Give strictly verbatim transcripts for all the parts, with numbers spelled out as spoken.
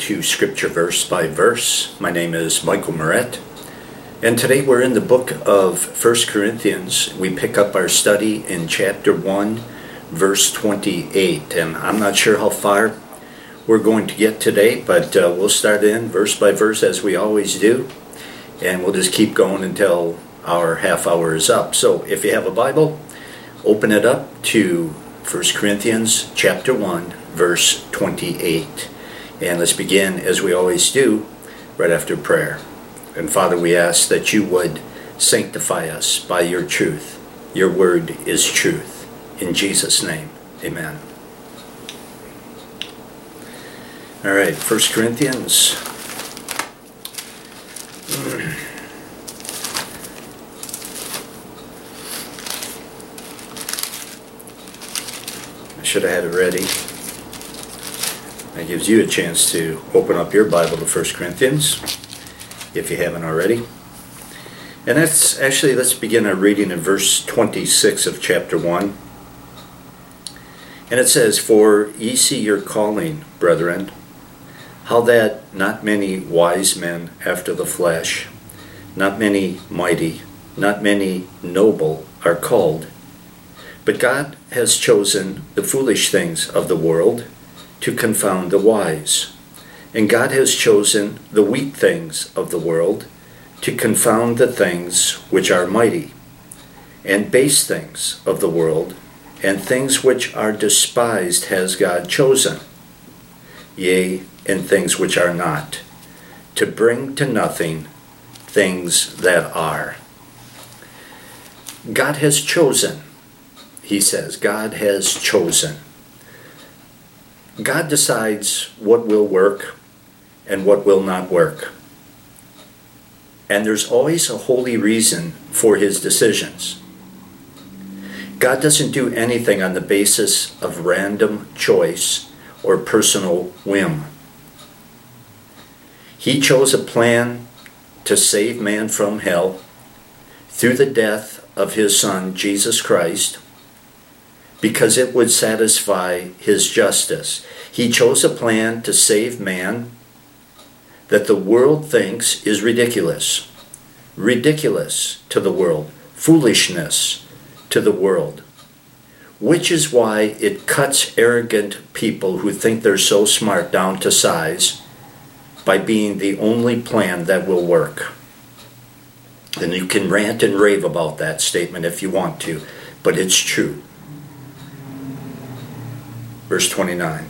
to Scripture Verse by Verse. My name is Michael Moret, and today we're in the book of First Corinthians. We pick up our study in chapter one, verse twenty-eight, and I'm not sure how far we're going to get today, but uh, we'll start in verse by verse as we always do, and we'll just keep going until our half hour is up. So if you have a Bible, open it up to First Corinthians chapter one, verse twenty-eight. And let's begin, as we always do, right after prayer. And Father, we ask that you would sanctify us by your truth. Your word is truth. In Jesus' name, amen. All right, First Corinthians. I should have had it ready. That gives you a chance to open up your Bible to First Corinthians, if you haven't already. And that's actually, let's begin our reading in verse twenty-six of chapter one. And it says, "For ye see your calling, brethren, how that not many wise men after the flesh, not many mighty, not many noble are called. But God has chosen the foolish things of the world to confound the wise. And God has chosen the weak things of the world to confound the things which are mighty, and base things of the world, and things which are despised has God chosen, yea, and things which are not, to bring to nothing things that are." God has chosen, he says. God has chosen. God decides what will work and what will not work. And there's always a holy reason for his decisions. God doesn't do anything on the basis of random choice or personal whim. He chose a plan to save man from hell through the death of his Son, Jesus Christ, because it would satisfy his justice. He chose a plan to save man that the world thinks is ridiculous. Ridiculous to the world. Foolishness to the world. Which is why it cuts arrogant people who think they're so smart down to size by being the only plan that will work. And you can rant and rave about that statement if you want to, but it's true. Verse twenty-nine.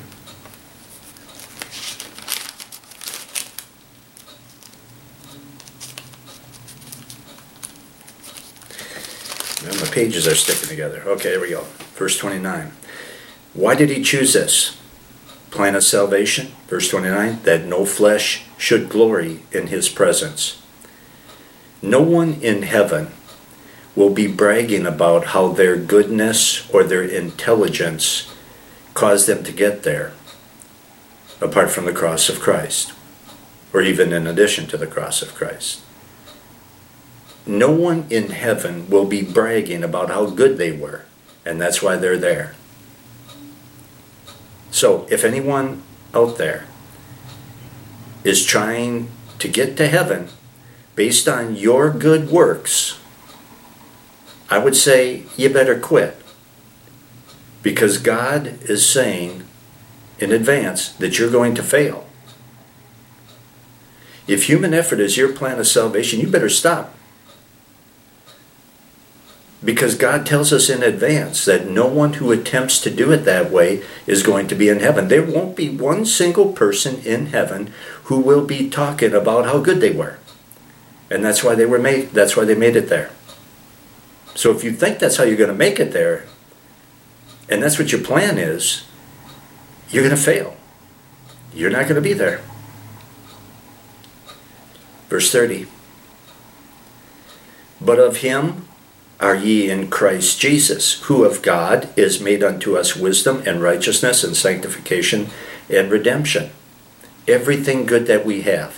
Well, the pages are sticking together. Okay, here we go. Verse twenty-nine. "Why did he choose this plan of salvation?" Verse twenty-nine. "That no flesh should glory in his presence." No one in heaven will be bragging about how their goodness or their intelligence caused them to get there, apart from the cross of Christ, or even in addition to the cross of Christ. No one in heaven will be bragging about how good they were, and that's why they're there. So, if anyone out there is trying to get to heaven based on your good works, I would say you better quit. Because God is saying in advance that you're going to fail. If human effort is your plan of salvation, you better stop. Because God tells us in advance that no one who attempts to do it that way is going to be in heaven. There won't be one single person in heaven who will be talking about how good they were. And that's why they were made, that's why they made it there. So if you think that's how you're going to make it there, and that's what your plan is, you're going to fail. You're not going to be there. Verse thirty. "But of him are ye in Christ Jesus, who of God is made unto us wisdom and righteousness and sanctification and redemption." Everything good that we have.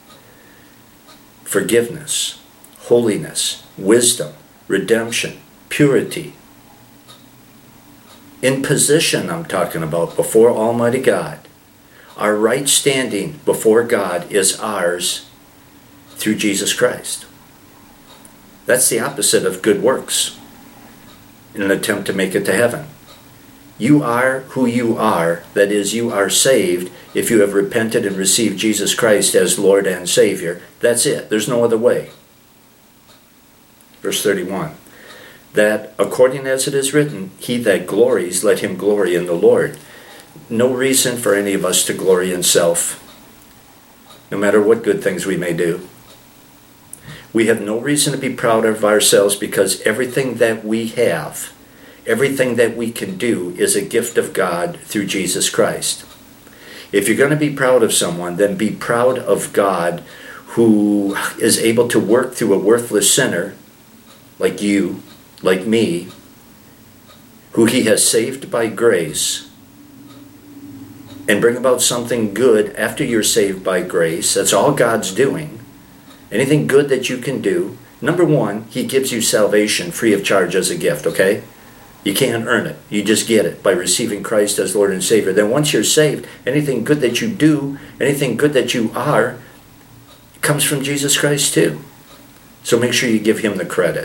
Forgiveness, holiness, wisdom, redemption, purity. In position, I'm talking about, before Almighty God. Our right standing before God is ours through Jesus Christ. That's the opposite of good works in an attempt to make it to heaven. You are who you are, that is, you are saved if you have repented and received Jesus Christ as Lord and Savior. That's it. There's no other way. Verse thirty-one. That according as it is written, he that glories, let him glory in the Lord. No reason for any of us to glory in self, no matter what good things we may do. We have no reason to be proud of ourselves because everything that we have, everything that we can do is a gift of God through Jesus Christ. If you're going to be proud of someone, then be proud of God who is able to work through a worthless sinner like you, like me, who he has saved by grace, and bring about something good after you're saved by grace. That's all God's doing. Anything good that you can do. Number one, he gives you salvation free of charge as a gift, okay? You can't earn it. You just get it by receiving Christ as Lord and Savior. Then once you're saved, anything good that you do, anything good that you are, comes from Jesus Christ too. So make sure you give him the credit.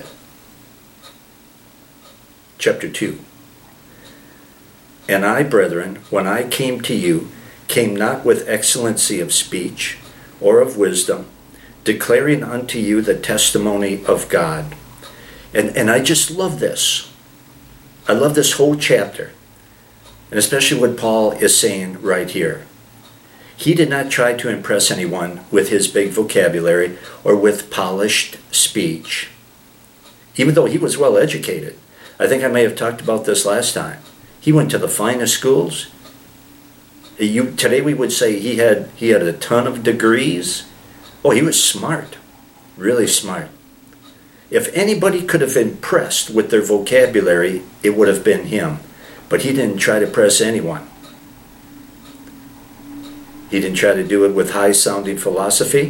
Chapter two. And I, brethren, when I came to you, came not with excellency of speech or of wisdom, declaring unto you the testimony of God. And, and I just love this. I love this whole chapter. And especially what Paul is saying right here. He did not try to impress anyone with his big vocabulary or with polished speech, even though he was well educated. I think I may have talked about this last time. He went to the finest schools. You, today we would say he had he had a ton of degrees. Oh, he was smart, really smart. If anybody could have impressed with their vocabulary, it would have been him. But he didn't try to impress anyone. He didn't try to do it with high-sounding philosophy,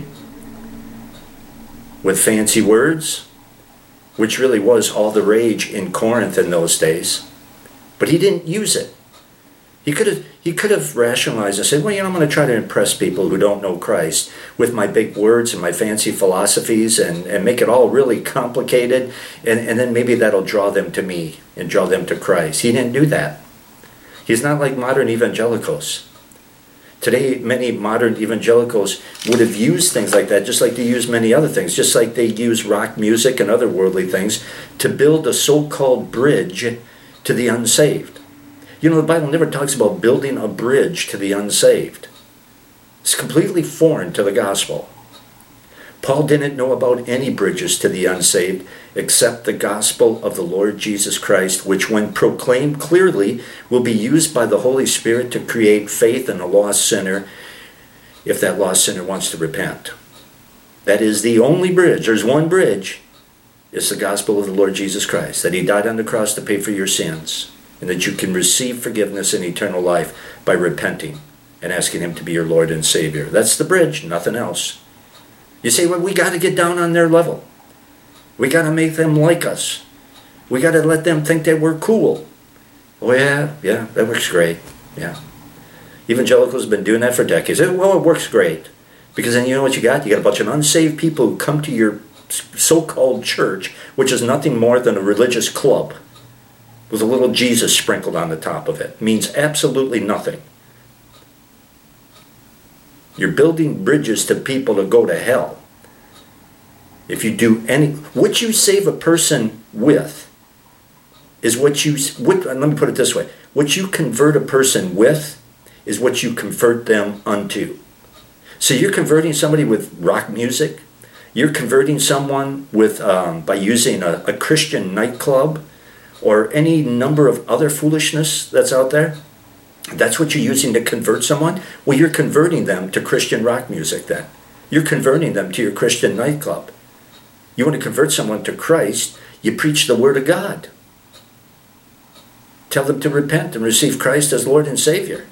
with fancy words, which really was all the rage in Corinth in those days. But he didn't use it. He could have he could have rationalized and said, well, you know, I'm going to try to impress people who don't know Christ with my big words and my fancy philosophies and, and make it all really complicated, and, and then maybe that'll draw them to me and draw them to Christ. He didn't do that. He's not like modern evangelicals. Today, many modern evangelicals would have used things like that, just like they use many other things, just like they use rock music and other worldly things to build a so-called bridge to the unsaved. You know, the Bible never talks about building a bridge to the unsaved. It's completely foreign to the gospel. Paul didn't know about any bridges to the unsaved except the gospel of the Lord Jesus Christ, which when proclaimed clearly will be used by the Holy Spirit to create faith in a lost sinner if that lost sinner wants to repent. That is the only bridge. There's one bridge. It's the gospel of the Lord Jesus Christ, that he died on the cross to pay for your sins, and that you can receive forgiveness and eternal life by repenting and asking him to be your Lord and Savior. That's the bridge, nothing else. You say, well, we got to get down on their level. We got to make them like us. We got to let them think that we're cool. Oh, yeah, yeah, that works great. Yeah. Evangelicals have been doing that for decades. Well, it works great. Because then you know what you got? You got a bunch of unsaved people who come to your so-called church, which is nothing more than a religious club with a little Jesus sprinkled on the top of it. It means absolutely nothing. You're building bridges to people to go to hell. If you do any, what you save a person with is what you, what, let me put it this way, what you convert a person with is what you convert them unto. So you're converting somebody with rock music, you're converting someone with um, by using a, a Christian nightclub, or any number of other foolishness that's out there. That's what you're using to convert someone? Well, you're converting them to Christian rock music then. You're converting them to your Christian nightclub. You want to convert someone to Christ, you preach the Word of God. Tell them to repent and receive Christ as Lord and Savior.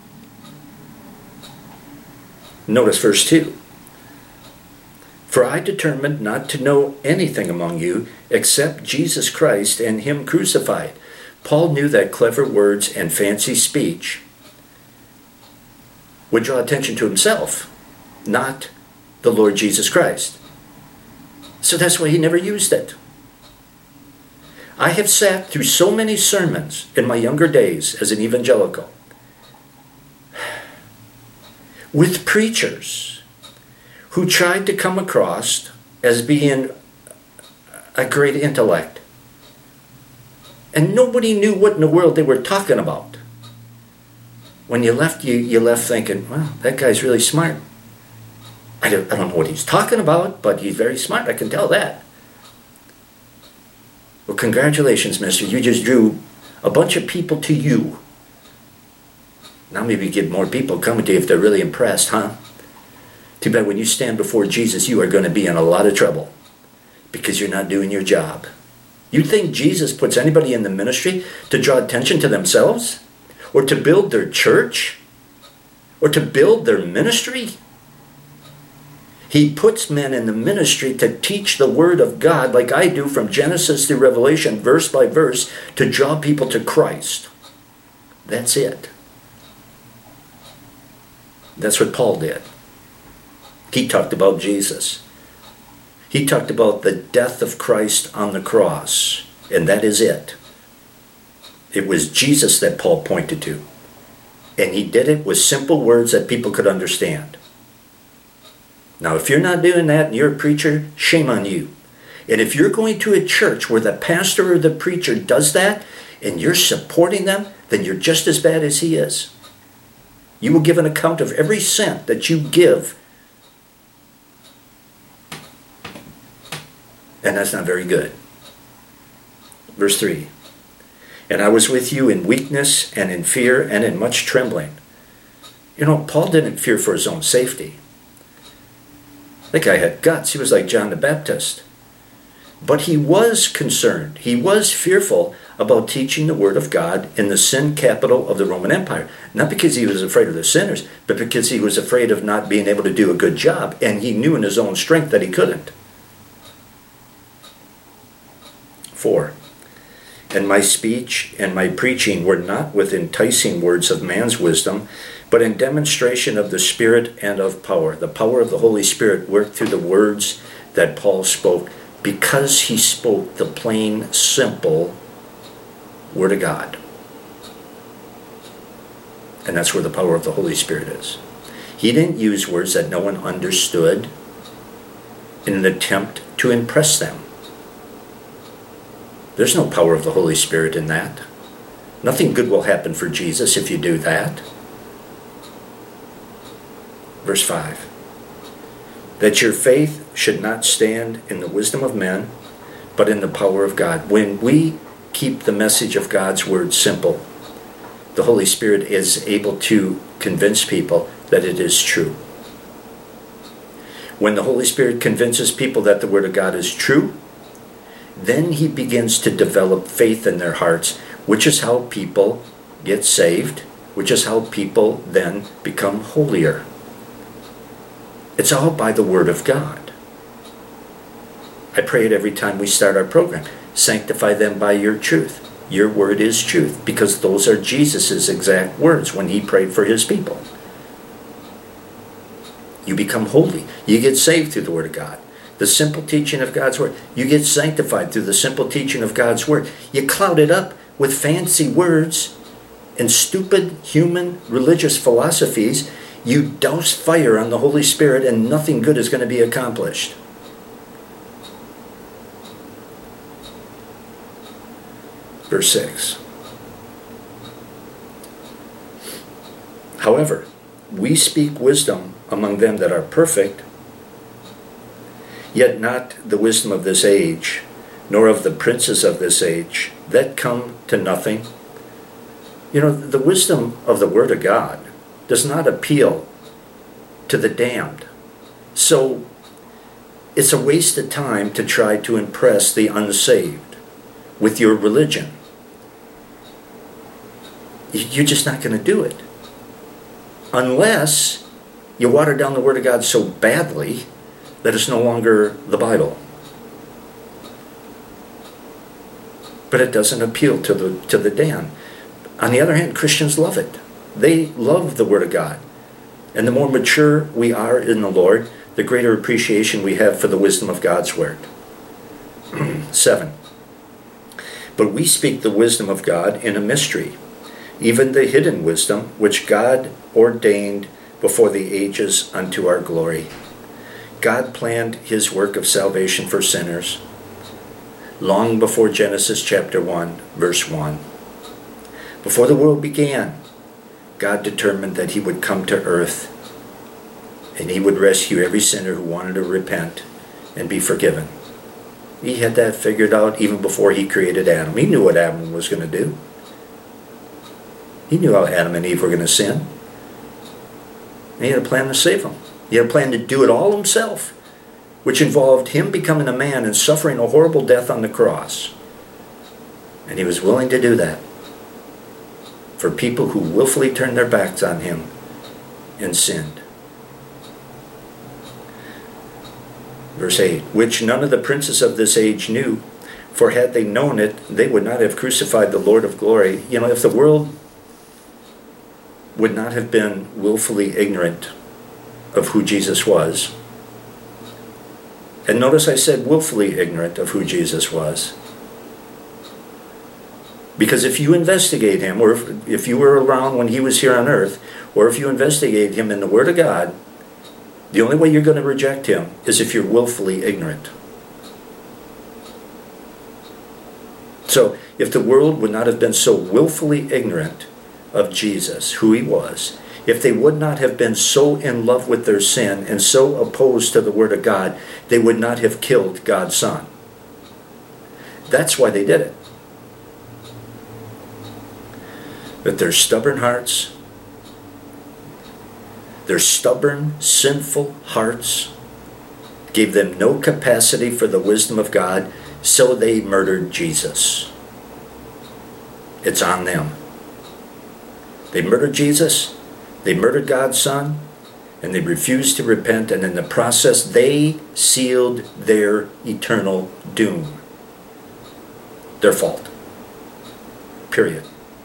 Notice verse two. For I determined not to know anything among you except Jesus Christ and him crucified. Paul knew that clever words and fancy speech would draw attention to himself, not the Lord Jesus Christ. So that's why he never used it. I have sat through so many sermons in my younger days as an evangelical with preachers who tried to come across as being a great intellect. And nobody knew what in the world they were talking about. When you left, you, you left thinking, well, that guy's really smart. I don't, I don't know what he's talking about, but he's very smart, I can tell that. Well, congratulations, mister. You just drew a bunch of people to you. Now maybe get more people coming to you if they're really impressed, huh? Too bad when you stand before Jesus, you are going to be in a lot of trouble because you're not doing your job. You think Jesus puts anybody in the ministry to draw attention to themselves? Or to build their church? Or to build their ministry? He puts men in the ministry to teach the Word of God like I do from Genesis to Revelation, verse by verse, to draw people to Christ. That's it. That's what Paul did. He talked about Jesus. He talked about the death of Christ on the cross, and that is it. It was Jesus that Paul pointed to, and he did it with simple words that people could understand. Now, if you're not doing that and you're a preacher, shame on you. And if you're going to a church where the pastor or the preacher does that, and you're supporting them, then you're just as bad as he is. You will give an account of every cent that you give. And that's not very good. Verse three. And I was with you in weakness and in fear and in much trembling. You know, Paul didn't fear for his own safety. That guy had guts. He was like John the Baptist. But he was concerned. He was fearful about teaching the Word of God in the sin capital of the Roman Empire. Not because he was afraid of the sinners, but because he was afraid of not being able to do a good job. And he knew in his own strength that he couldn't. Four. And my speech and my preaching were not with enticing words of man's wisdom, but in demonstration of the Spirit and of power. The power of the Holy Spirit worked through the words that Paul spoke because he spoke the plain, simple Word of God. And that's where the power of the Holy Spirit is. He didn't use words that no one understood in an attempt to impress them. There's no power of the Holy Spirit in that. Nothing good will happen for Jesus if you do that. Verse five. That your faith should not stand in the wisdom of men, but in the power of God. When we keep the message of God's Word simple, the Holy Spirit is able to convince people that it is true. When the Holy Spirit convinces people that the Word of God is true, then he begins to develop faith in their hearts, which is how people get saved, which is how people then become holier. It's all by the Word of God. I pray it every time we start our program. Sanctify them by your truth. Your word is truth, because those are Jesus' exact words when he prayed for his people. You become holy. You get saved through the Word of God. The simple teaching of God's Word. You get sanctified through the simple teaching of God's Word. You cloud it up with fancy words and stupid human religious philosophies. You douse fire on the Holy Spirit and nothing good is going to be accomplished. Verse six. However, we speak wisdom among them that are perfect, yet not the wisdom of this age, nor of the princes of this age, that come to nothing. You know, the wisdom of the Word of God does not appeal to the damned. So it's a waste of time to try to impress the unsaved with your religion. You're just not going to do it. Unless you water down the Word of God so badly that it's no longer the Bible. But it doesn't appeal to the to the damned. On the other hand, Christians love it. They love the Word of God. And the more mature we are in the Lord, the greater appreciation we have for the wisdom of God's word. Seven. But we speak the wisdom of God in a mystery, even the hidden wisdom which God ordained before the ages unto our glory. God planned his work of salvation for sinners long before Genesis chapter one, verse one. Before the world began, God determined that he would come to earth and he would rescue every sinner who wanted to repent and be forgiven. He had that figured out even before he created Adam. He knew what Adam was going to do. He knew how Adam and Eve were going to sin. And he had a plan to save them. He had a plan to do it all himself, which involved him becoming a man and suffering a horrible death on the cross. And he was willing to do that for people who willfully turned their backs on him and sinned. Verse eight, which none of the princes of this age knew, for had they known it, they would not have crucified the Lord of glory. You know, if the world would not have been willfully ignorant of who Jesus was, and notice I said willfully ignorant of who Jesus was, because if you investigate him, or if, if you were around when he was here on earth, or if you investigate him in the Word of God, the only way you're going to reject him is if you're willfully ignorant. So, if the world would not have been so willfully ignorant of Jesus, who he was, if they would not have been so in love with their sin and so opposed to the Word of God, they would not have killed God's Son. That's why they did it. But their stubborn hearts, their stubborn, sinful hearts gave them no capacity for the wisdom of God, so they murdered Jesus. It's on them. They murdered Jesus, they murdered God's Son, and they refused to repent, and in the process they sealed their eternal doom. Their fault. Period.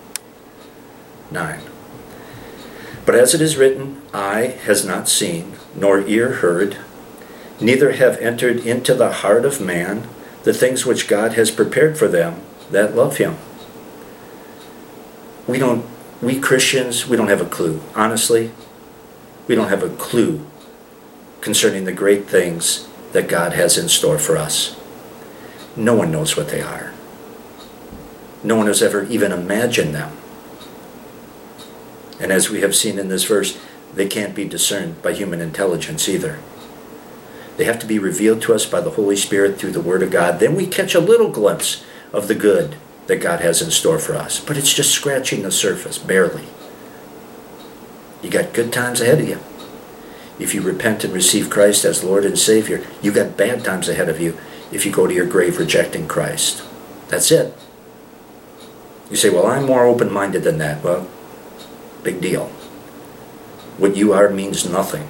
Nine. But as it is written, eye has not seen, nor ear heard, neither have entered into the heart of man the things which God has prepared for them that love him. We don't, we Christians, we don't have a clue. Honestly, we don't have a clue concerning the great things that God has in store for us. No one knows what they are. No one has ever even imagined them. And as we have seen in this verse, they can't be discerned by human intelligence either. They have to be revealed to us by the Holy Spirit through the Word of God. Then we catch a little glimpse of the good that God has in store for us. But it's just scratching the surface, barely. You got good times ahead of you. If you repent and receive Christ as Lord and Savior, you got bad times ahead of you if you go to your grave rejecting Christ. That's it. You say, well, I'm more open-minded than that. Well, big deal. What you are means nothing.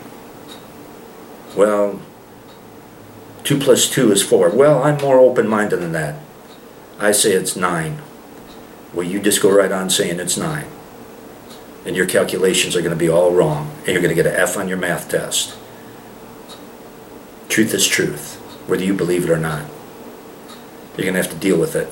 Well, two plus two is four. Well, I'm more open-minded than that. I say it's nine. Well, you just go right on saying it's nine. And your calculations are going to be all wrong. And you're going to get an F on your math test. Truth is truth, whether you believe it or not. You're going to have to deal with it.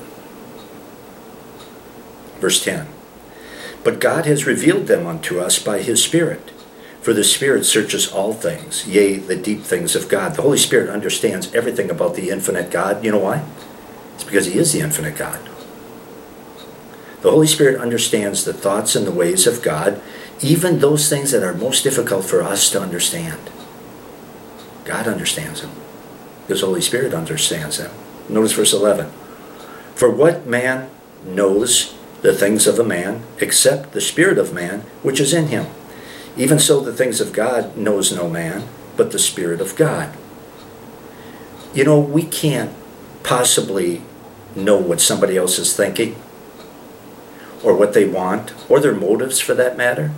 Verse ten. But God has revealed them unto us by his Spirit. For the Spirit searches all things, yea, the deep things of God. The Holy Spirit understands everything about the infinite God. You know why? It's because he is the infinite God. The Holy Spirit understands the thoughts and the ways of God, even those things that are most difficult for us to understand. God understands them. His Holy Spirit understands them. Notice verse eleven. For what man knows the things of a man, except the spirit of man, which is in him? Even so the things of God knows no man, but the Spirit of God. You know, we can't possibly know what somebody else is thinking, or what they want, or their motives for that matter.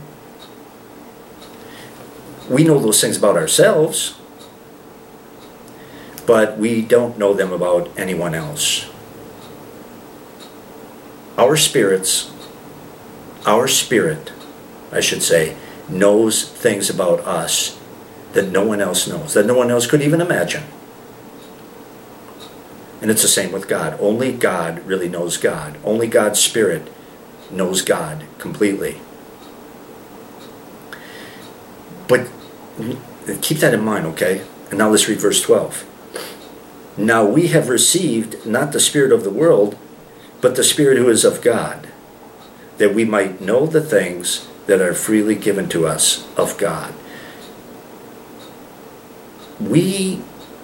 We know those things about ourselves, but we don't know them about anyone else. Our spirits, our spirit, I should say, knows things about us that no one else knows, that no one else could even imagine. And it's the same with God. Only God really knows God. Only God's Spirit knows God completely. But keep that in mind, okay? And now let's read verse twelve. Now we have received not the spirit of the world, but the Spirit who is of God, that we might know the things that are freely given to us of God. We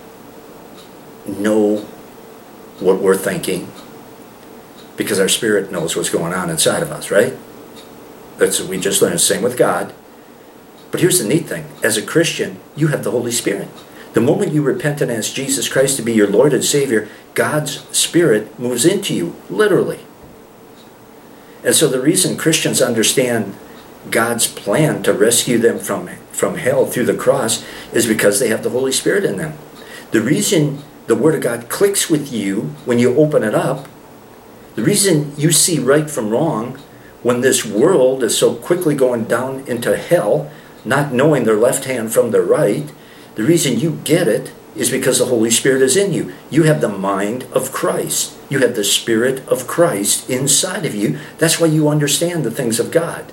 know what we're thinking because our spirit knows what's going on inside of us, right? That's what we just learned. Same with God. But here's the neat thing. As a Christian, you have the Holy Spirit. The moment you repent and ask Jesus Christ to be your Lord and Savior, God's Spirit moves into you, literally. And so the reason Christians understand God's plan to rescue them from, from hell through the cross is because they have the Holy Spirit in them. The reason the Word of God clicks with you when you open it up, the reason you see right from wrong when this world is so quickly going down into hell, not knowing their left hand from their right, the reason you get it is because the Holy Spirit is in you. You have the mind of Christ. You have the Spirit of Christ inside of you. That's why you understand the things of God.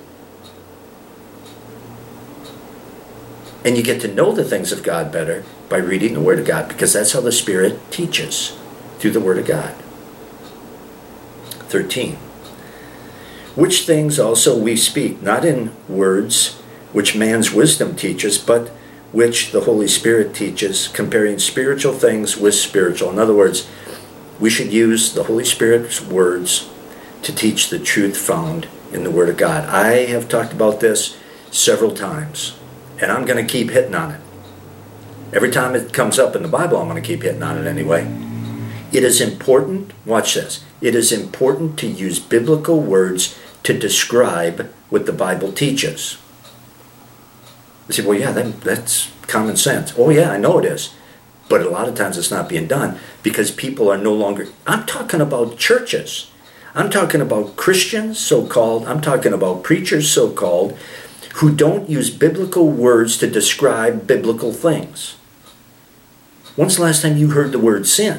And you get to know the things of God better by reading the Word of God, because that's how the Spirit teaches, through the Word of God. thirteen. Which things also we speak, not in words which man's wisdom teaches, but which the Holy Spirit teaches, comparing spiritual things with spiritual. In other words, we should use the Holy Spirit's words to teach the truth found in the Word of God. I have talked about this several times, and I'm going to keep hitting on it. Every time it comes up in the Bible, I'm going to keep hitting on it anyway. It is important, watch this, it is important to use biblical words to describe what the Bible teaches. You say, well, yeah, that, that's common sense. Oh, yeah, I know it is. But a lot of times it's not being done because people are no longer... I'm talking about churches. I'm talking about Christians, so-called. I'm talking about preachers, so-called, who don't use biblical words to describe biblical things. When's the last time you heard the word sin?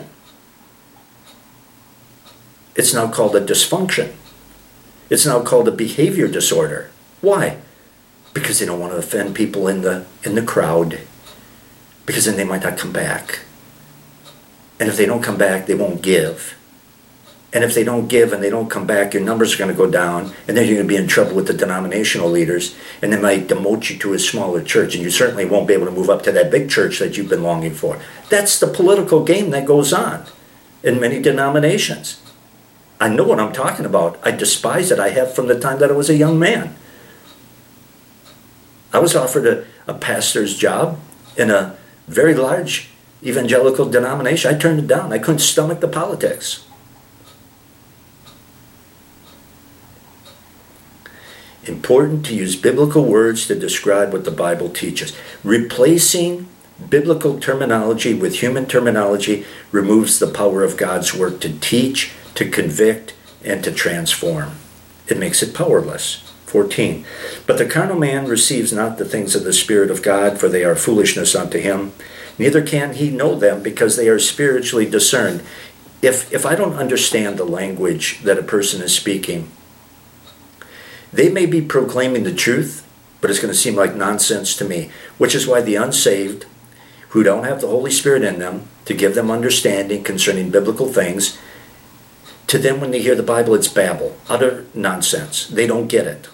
It's now called a dysfunction. It's now called a behavior disorder. Why? Because they don't want to offend people in the in the crowd. Because then they might not come back. And if they don't come back, they won't give. And if they don't give and they don't come back, your numbers are going to go down, and then you're going to be in trouble with the denominational leaders, and they might demote you to a smaller church, and you certainly won't be able to move up to that big church that you've been longing for. That's the political game that goes on in many denominations. I know what I'm talking about. I despise it. I have from the time that I was a young man. I was offered a, a pastor's job in a very large evangelical denomination. I turned it down. I couldn't stomach the politics. Important to use biblical words to describe what the Bible teaches. Replacing biblical terminology with human terminology removes the power of God's work to teach, to convict, and to transform. It makes it powerless. fourteen. But the carnal man receives not the things of the Spirit of God, for they are foolishness unto him. Neither can he know them, because they are spiritually discerned. If, if I don't understand the language that a person is speaking, they may be proclaiming the truth, but it's going to seem like nonsense to me, which is why the unsaved, who don't have the Holy Spirit in them to give them understanding concerning biblical things, to them when they hear the Bible, it's babble, utter nonsense. They don't get it.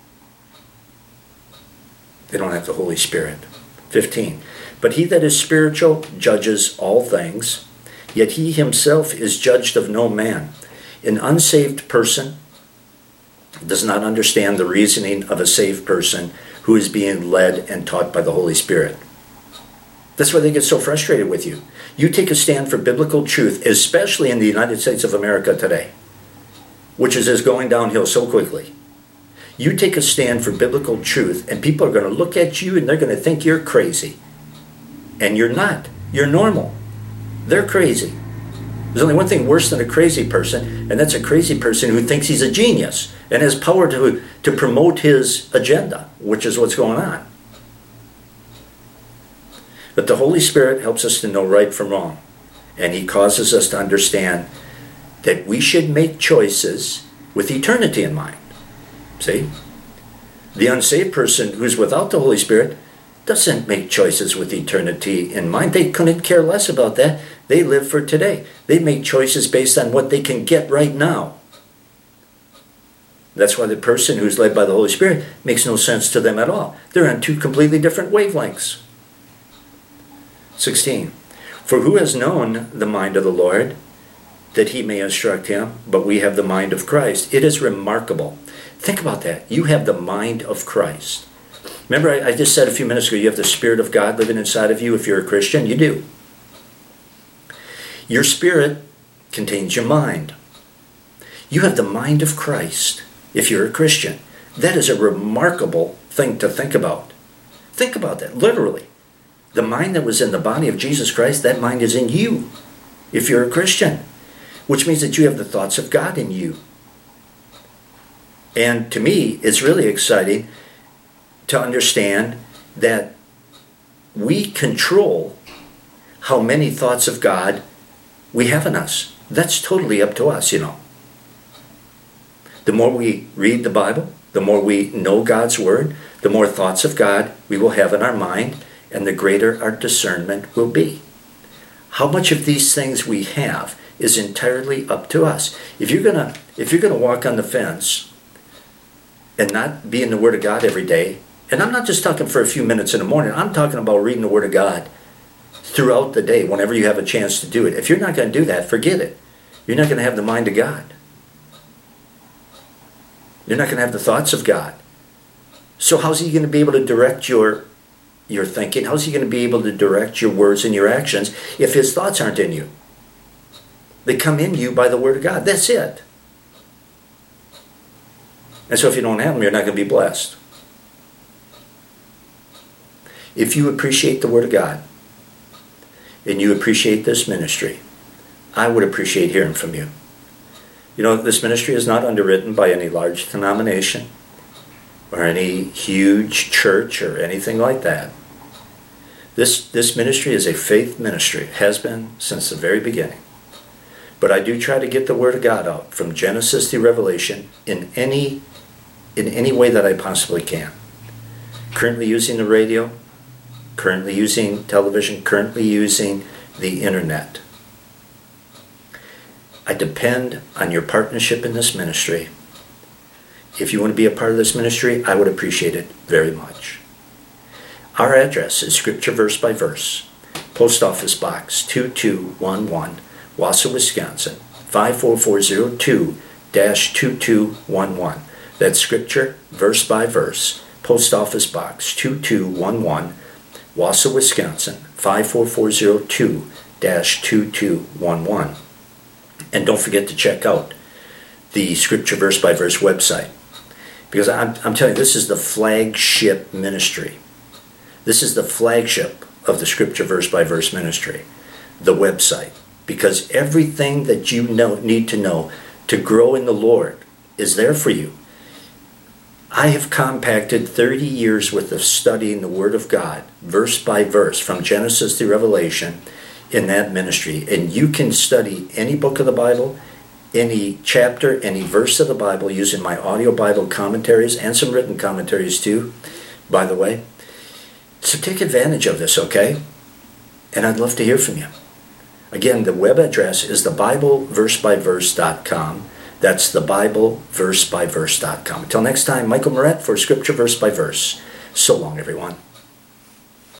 They don't have the Holy Spirit. fifteen. But he that is spiritual judges all things, yet he himself is judged of no man. An unsaved person does not understand the reasoning of a saved person who is being led and taught by the Holy Spirit. That's why they get so frustrated with you. You take a stand for biblical truth, especially in the United States of America today, which is just going downhill so quickly. You take a stand for biblical truth, and people are going to look at you and they're going to think you're crazy. And you're not. You're normal. They're crazy. There's only one thing worse than a crazy person, and that's a crazy person who thinks he's a genius and has power to, to promote his agenda, which is what's going on. But the Holy Spirit helps us to know right from wrong, and he causes us to understand that we should make choices with eternity in mind. See? The unsaved person who's without the Holy Spirit doesn't make choices with eternity in mind. They couldn't care less about that. They live for today. They make choices based on what they can get right now. That's why the person who's led by the Holy Spirit makes no sense to them at all. They're on two completely different wavelengths. sixteen. For who has known the mind of the Lord, that he may instruct him? But we have the mind of Christ. It is remarkable. Think about that. You have the mind of Christ. Remember, I, I just said a few minutes ago, you have the Spirit of God living inside of you if you're a Christian. You do. Your spirit contains your mind. You have the mind of Christ if you're a Christian. That is a remarkable thing to think about. Think about that, literally. The mind that was in the body of Jesus Christ, that mind is in you if you're a Christian, which means that you have the thoughts of God in you. And to me, it's really exciting to understand that we control how many thoughts of God we have in us. That's totally up to us, you know. The more we read the Bible, the more we know God's Word, the more thoughts of God we will have in our mind, and the greater our discernment will be. How much of these things we have is entirely up to us. If you're gonna, if you're gonna walk on the fence and not be in the Word of God every day, and I'm not just talking for a few minutes in the morning, I'm talking about reading the Word of God throughout the day, whenever you have a chance to do it. If you're not going to do that, forget it. You're not going to have the mind of God. You're not going to have the thoughts of God. So how's he going to be able to direct your, your thinking? How's he going to be able to direct your words and your actions if his thoughts aren't in you? They come in you by the Word of God. That's it. And so if you don't have them, you're not going to be blessed. If you appreciate the Word of God, and you appreciate this ministry, I would appreciate hearing from you. You know, this ministry is not underwritten by any large denomination or any huge church or anything like that. This, this ministry is a faith ministry, has been since the very beginning. But I do try to get the Word of God out from Genesis to Revelation in any, in any way that I possibly can. Currently using the radio, currently using television, currently using the internet. I depend on your partnership in this ministry. If you want to be a part of this ministry, I would appreciate it very much. Our address is Scripture Verse by Verse, Post Office Box two two one one, Wausau, Wisconsin, five four four zero two dash two two one one. That's Scripture Verse by Verse, Post Office Box two two one one, Wausau, Wisconsin, five four four zero two dash two two one one. And don't forget to check out the Scripture Verse by Verse website. Because I'm, I'm telling you, this is the flagship ministry. This is the flagship of the Scripture Verse by Verse ministry, the website. Because everything that you know, need to know to grow in the Lord is there for you. I have compacted thirty years worth of studying the Word of God, verse by verse, from Genesis to Revelation, in that ministry. And you can study any book of the Bible, any chapter, any verse of the Bible using my audio Bible commentaries and some written commentaries too, by the way. So take advantage of this, okay? And I'd love to hear from you. Again, the web address is the bible verse by verse dot com. That's the bible verse by verse dot com. Until next time, Michael Moret for Scripture Verse by Verse. So long, everyone.